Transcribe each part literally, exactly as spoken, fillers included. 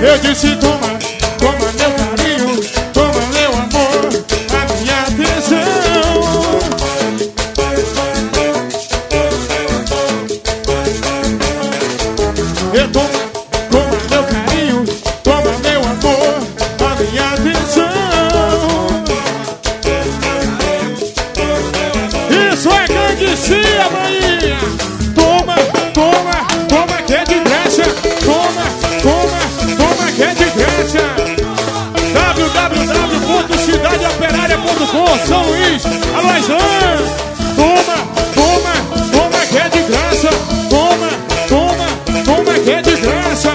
Eu disse toma, toma meu carinho, toma meu amor, a minha atenção. Eu toma, toma meu carinho, toma meu amor, a minha atenção. Isso é gangue cia, maninha. Toma, toma, toma que é de graça. Toma, toma, toma que é de graça. w w w ponto cidade operária ponto com, São Luís, Alaizan. Toma, toma, toma que é de graça. Toma, toma, toma que é de graça.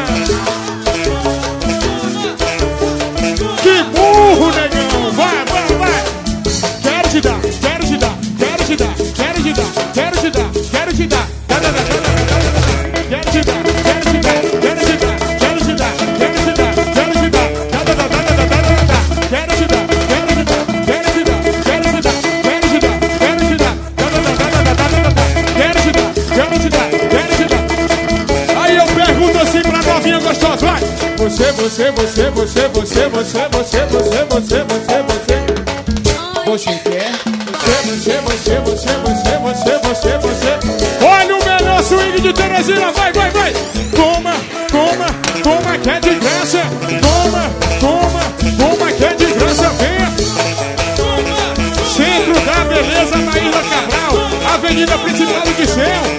Que burro, negão. Vai, vai, vai. Quero te dar, quero te dar, quero te dar, quero te dar, quero te dar, quero te dar. Quero te dar, quero te dar, quero te dar, quero te dar, quero te dar, quero te dar. Quero te dar, quero te dar, quero te dar, quero te dar, quero te dar, quero te dar. Quero te dar, quero te dar, quero te dar. Aí eu pergunto assim pra novinha gostosa, vai. Você, você, você, você, você, você, você, você, você, você, você. Você quer? Você, você, você, você, você, você, você, você. Olha o melhor swing de Teresina, vai, vai, vai. Toma, toma, toma que é de graça. Toma, toma, toma que é de graça, venha. Centro da Beleza, na Ilha Cabral, Avenida Principal de Céu.